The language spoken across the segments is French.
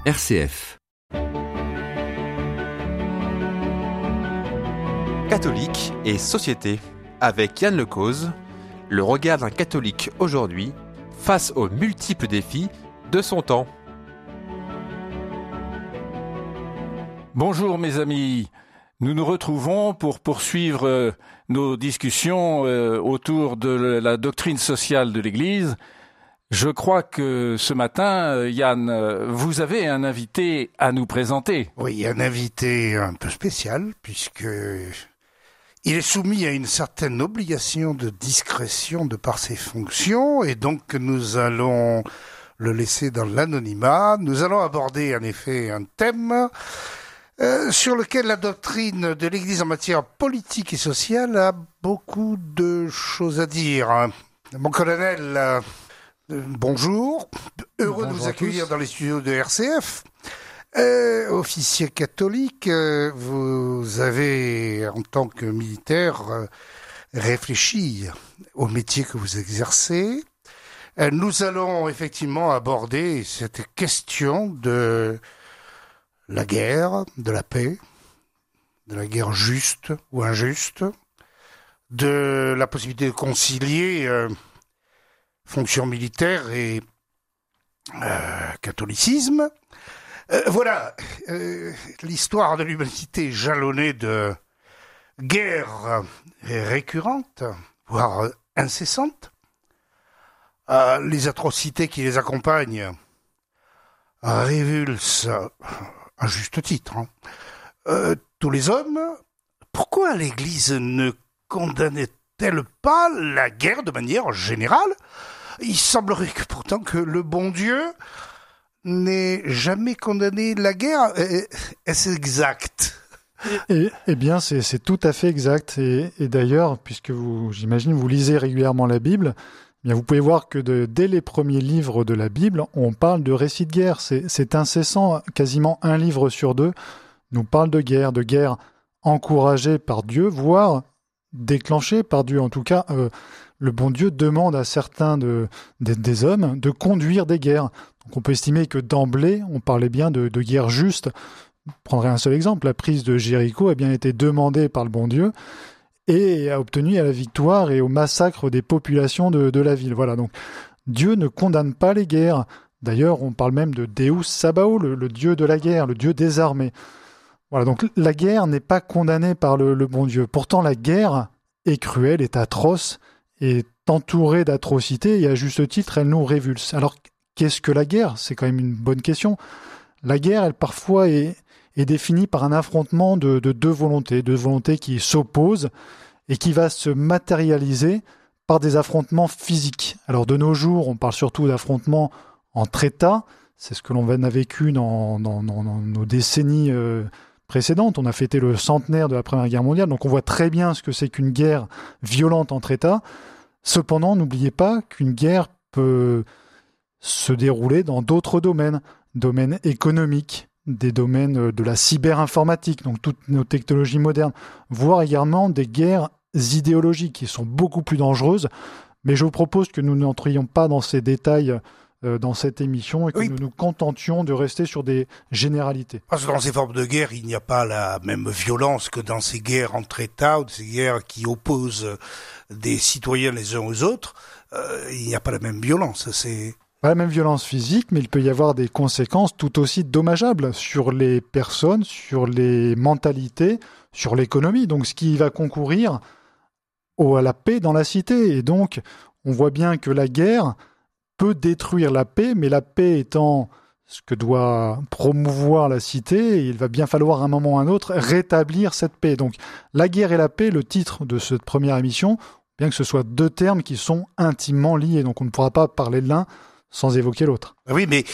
RCF. Catholique et société, avec Yann Lecause, le regard d'un catholique aujourd'hui face aux multiples défis de son temps. Bonjour mes amis, nous nous retrouvons pour poursuivre nos discussions autour de la doctrine sociale de l'Église. Je crois que ce matin, Yann, vous avez un invité à nous présenter. Oui, un invité un peu spécial, puisque il est soumis à une certaine obligation de discrétion de par ses fonctions, et donc nous allons le laisser dans l'anonymat. Nous allons aborder en effet un thème sur lequel la doctrine de l'Église en matière politique et sociale a beaucoup de choses à dire. Mon colonel, bonjour, heureux de vous accueillir dans les studios de RCF. Officier catholique, vous avez, en tant que militaire, réfléchi au métier que vous exercez. Nous allons effectivement aborder cette question de la guerre, de la paix, de la guerre juste ou injuste, de la possibilité de concilier fonction militaire et catholicisme. Voilà, l'histoire de l'humanité jalonnée de guerres récurrentes, voire incessantes. Les atrocités qui les accompagnent révulsent, à juste titre, tous les hommes. Pourquoi l'Église ne condamnait-elle pas la guerre de manière générale ? Il semblerait que pourtant que le bon Dieu n'ait jamais condamné la guerre. Est-ce exact ? Eh bien, c'est tout à fait exact. Et d'ailleurs, puisque j'imagine, vous lisez régulièrement la Bible, eh bien, vous pouvez voir que dès les premiers livres de la Bible, on parle de récits de guerre. C'est incessant, quasiment un livre sur deux nous parle de guerre encouragée par Dieu, voire déclenchée par Dieu. En tout cas, le bon Dieu demande à certains des hommes de conduire des guerres. Donc on peut estimer que d'emblée, on parlait bien de guerre juste. Je prendrai un seul exemple, la prise de Jéricho a bien été demandée par le bon Dieu et a obtenu la victoire et au massacre des populations de la ville. Voilà, donc Dieu ne condamne pas les guerres. D'ailleurs, on parle même de Deus Sabaoth, le Dieu de la guerre, le Dieu des armées. Voilà, donc la guerre n'est pas condamnée par le bon Dieu. Pourtant, la guerre est cruelle, est atroce, est entourée d'atrocités et à juste titre, elle nous révulse. Alors, qu'est-ce que la guerre ? C'est quand même une bonne question. La guerre, elle parfois est définie par un affrontement de deux volontés qui s'opposent et qui va se matérialiser par des affrontements physiques. Alors de nos jours, on parle surtout d'affrontements entre États. C'est ce que l'on a vécu dans nos décennies précédentes. On a fêté le centenaire de la Première Guerre mondiale, donc on voit très bien ce que c'est qu'une guerre violente entre États. Cependant, n'oubliez pas qu'une guerre peut se dérouler dans d'autres domaines économiques, des domaines de la cyberinformatique, donc toutes nos technologies modernes, voire également des guerres idéologiques qui sont beaucoup plus dangereuses. Mais je vous propose que nous n'entrions pas dans ces détails dans cette émission et que nous nous contentions de rester sur des généralités. Parce que dans ces formes de guerre, il n'y a pas la même violence que dans ces guerres entre États ou ces guerres qui opposent des citoyens les uns aux autres. Il n'y a pas la même violence. Pas la même violence physique, mais il peut y avoir des conséquences tout aussi dommageables sur les personnes, sur les mentalités, sur l'économie. Donc ce qui va concourir à la paix dans la cité. Et donc, on voit bien que la guerre peut détruire la paix, mais la paix étant ce que doit promouvoir la cité, il va bien falloir à un moment ou à un autre rétablir cette paix. Donc la guerre et la paix, le titre de cette première émission, bien que ce soit deux termes qui sont intimement liés. Donc on ne pourra pas parler de l'un sans évoquer l'autre. Oui, mais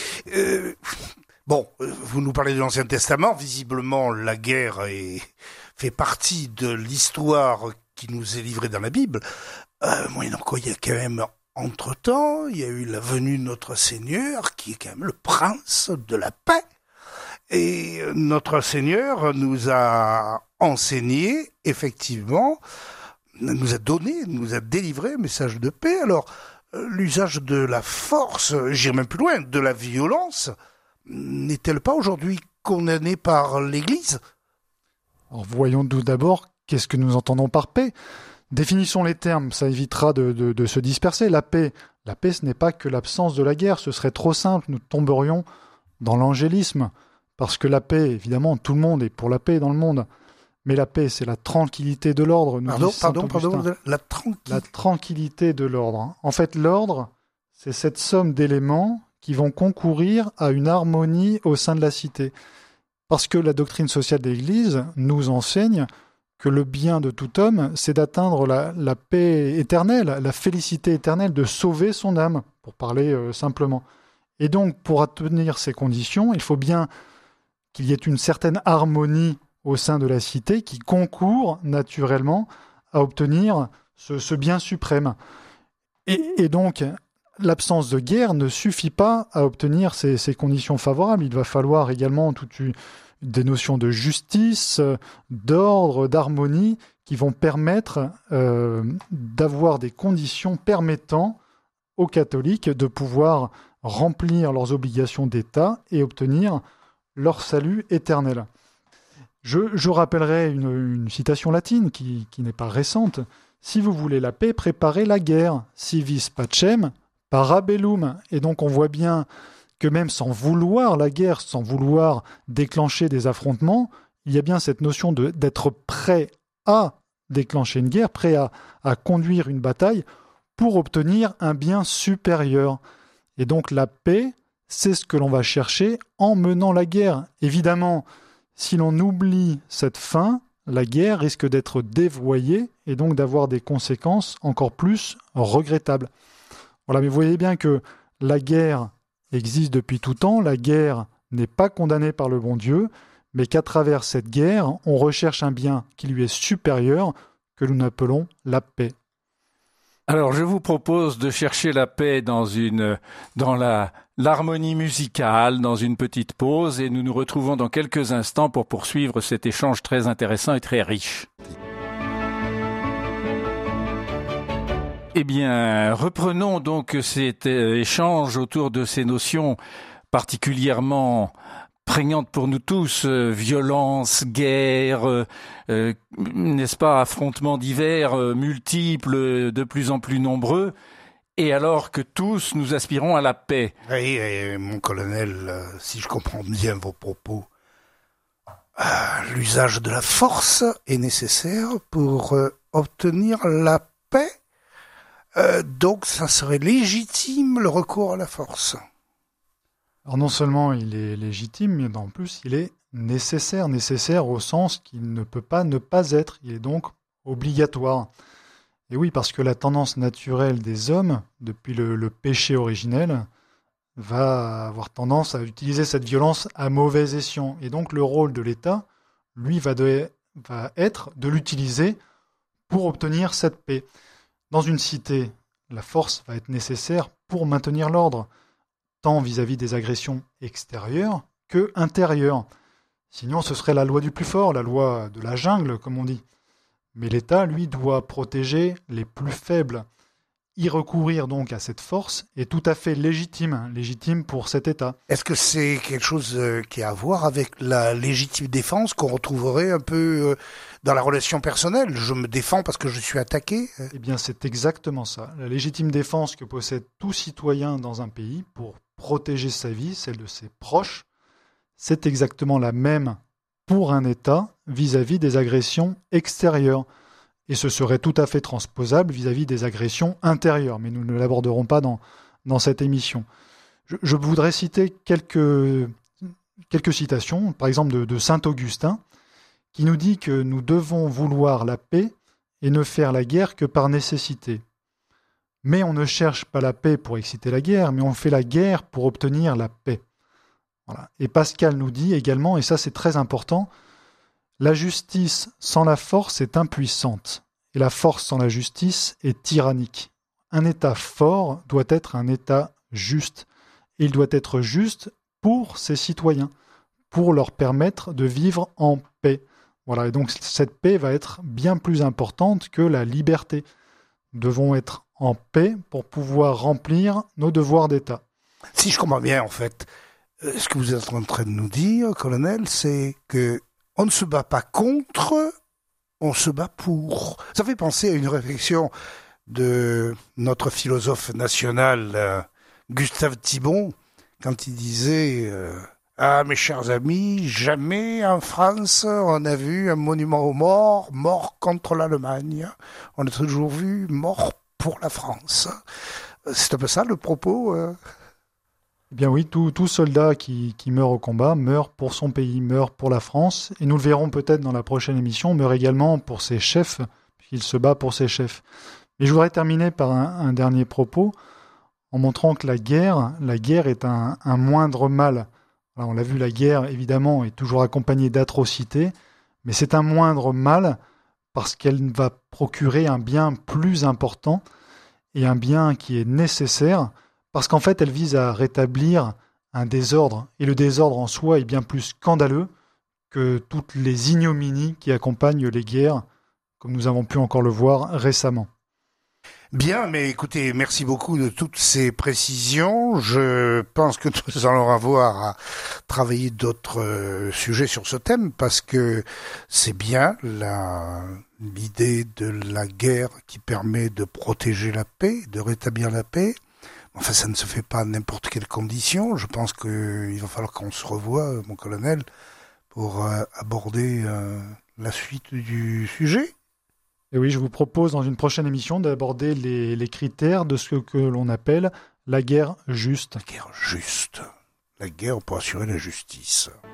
vous nous parlez de l'Ancien Testament. Visiblement, la guerre fait partie de l'histoire qui nous est livrée dans la Bible. Moyennant quoi, il y a quand même, entre-temps, il y a eu la venue de notre Seigneur, qui est quand même le prince de la paix. Et notre Seigneur nous a enseigné, effectivement, nous a donné, nous a délivré un message de paix. Alors, l'usage de la force, j'irai même plus loin, de la violence, n'est-elle pas aujourd'hui condamnée par l'Église ? Alors, voyons tout d'abord qu'est-ce que nous entendons par paix. Définissons les termes, ça évitera de se disperser. La paix, ce n'est pas que l'absence de la guerre, ce serait trop simple, nous tomberions dans l'angélisme. Parce que la paix, évidemment, tout le monde est pour la paix dans le monde. Mais la paix, c'est la tranquillité de l'ordre. Pardon, la tranquillité de l'ordre. En fait, l'ordre, c'est cette somme d'éléments qui vont concourir à une harmonie au sein de la cité. Parce que la doctrine sociale de l'Église nous enseigne que le bien de tout homme, c'est d'atteindre la paix éternelle, la félicité éternelle, de sauver son âme, pour parler simplement. Et donc, pour atteindre ces conditions, il faut bien qu'il y ait une certaine harmonie au sein de la cité qui concourt naturellement à obtenir ce bien suprême. Et donc, l'absence de guerre ne suffit pas à obtenir ces conditions favorables. Il va falloir également des notions de justice, d'ordre, d'harmonie qui vont permettre d'avoir des conditions permettant aux catholiques de pouvoir remplir leurs obligations d'État et obtenir leur salut éternel. Je rappellerai une citation latine qui n'est pas récente. Si vous voulez la paix, préparez la guerre. Si vis pacem, para bellum. Et donc on voit bien que même sans vouloir la guerre, sans vouloir déclencher des affrontements, il y a bien cette notion d'être prêt à déclencher une guerre, prêt à conduire une bataille pour obtenir un bien supérieur. Et donc la paix, c'est ce que l'on va chercher en menant la guerre. Évidemment, si l'on oublie cette fin, la guerre risque d'être dévoyée et donc d'avoir des conséquences encore plus regrettables. Voilà, mais vous voyez bien que la guerre existe depuis tout temps, la guerre n'est pas condamnée par le bon Dieu, mais qu'à travers cette guerre, on recherche un bien qui lui est supérieur, que nous appelons la paix. Alors, je vous propose de chercher la paix dans l'harmonie musicale, dans une petite pause, et nous nous retrouvons dans quelques instants pour poursuivre cet échange très intéressant et très riche. Eh bien, reprenons donc cet échange autour de ces notions particulièrement prégnante pour nous tous, violence, guerre, n'est-ce pas, affrontements divers, multiples, de plus en plus nombreux, et alors que tous nous aspirons à la paix. Oui, mon colonel, si je comprends bien vos propos, l'usage de la force est nécessaire pour obtenir la paix, donc ça serait légitime le recours à la force. Alors non seulement il est légitime, mais en plus il est nécessaire au sens qu'il ne peut pas ne pas être, il est donc obligatoire. Et oui, parce que la tendance naturelle des hommes, depuis le péché originel, va avoir tendance à utiliser cette violence à mauvais escient. Et donc le rôle de l'État, lui, va être de l'utiliser pour obtenir cette paix. Dans une cité, la force va être nécessaire pour maintenir l'ordre, tant vis-à-vis des agressions extérieures que intérieures. Sinon, ce serait la loi du plus fort, la loi de la jungle, comme on dit. Mais l'État, lui, doit protéger les plus faibles. Y recourir donc à cette force est tout à fait légitime pour cet État. Est-ce que c'est quelque chose qui a à voir avec la légitime défense qu'on retrouverait un peu dans la relation personnelle ? Je me défends parce que je suis attaqué ? Eh bien, c'est exactement ça. La légitime défense que possède tout citoyen dans un pays pour protéger sa vie, celle de ses proches, c'est exactement la même pour un État vis-à-vis des agressions extérieures. Et ce serait tout à fait transposable vis-à-vis des agressions intérieures, mais nous ne l'aborderons pas dans cette émission. Je voudrais citer quelques citations, par exemple de saint Augustin, qui nous dit que nous devons vouloir la paix et ne faire la guerre que par nécessité. Mais on ne cherche pas la paix pour exciter la guerre, mais on fait la guerre pour obtenir la paix. Voilà. Et Pascal nous dit également, et ça c'est très important, la justice sans la force est impuissante, et la force sans la justice est tyrannique. Un État fort doit être un État juste, et il doit être juste pour ses citoyens, pour leur permettre de vivre en paix. Voilà, et donc cette paix va être bien plus importante que la liberté. Nous devons être en paix pour pouvoir remplir nos devoirs d'État. Si je comprends bien, en fait, Ce que vous êtes en train de nous dire, colonel, c'est que on ne se bat pas contre, on se bat pour. Ça fait penser à une réflexion de notre philosophe national, Gustave Thibon, quand il disait ah, mes chers amis, jamais en France on a vu un monument aux morts, mort contre l'Allemagne. On a toujours vu mort pour la France. C'est un peu ça le propos Eh bien oui, tout soldat qui meurt au combat meurt pour son pays, meurt pour la France. Et nous le verrons peut-être dans la prochaine émission, meurt également pour ses chefs, puisqu'il se bat pour ses chefs. Et je voudrais terminer par un dernier propos, en montrant que la guerre est un moindre mal. Alors on l'a vu, la guerre, évidemment, est toujours accompagnée d'atrocités, mais c'est un moindre mal parce qu'elle va procurer un bien plus important et un bien qui est nécessaire, parce qu'en fait, elle vise à rétablir un désordre. Et le désordre en soi est bien plus scandaleux que toutes les ignominies qui accompagnent les guerres, comme nous avons pu encore le voir récemment. Bien, mais écoutez, merci beaucoup de toutes ces précisions. Je pense que nous allons avoir à travailler d'autres sujets sur ce thème, parce que c'est bien l'idée de la guerre qui permet de protéger la paix, de rétablir la paix. Enfin, ça ne se fait pas à n'importe quelle condition. Je pense qu'il va falloir qu'on se revoie, mon colonel, pour aborder la suite du sujet. Et oui, je vous propose dans une prochaine émission d'aborder les critères de ce que l'on appelle la guerre juste. La guerre juste. La guerre pour assurer la justice.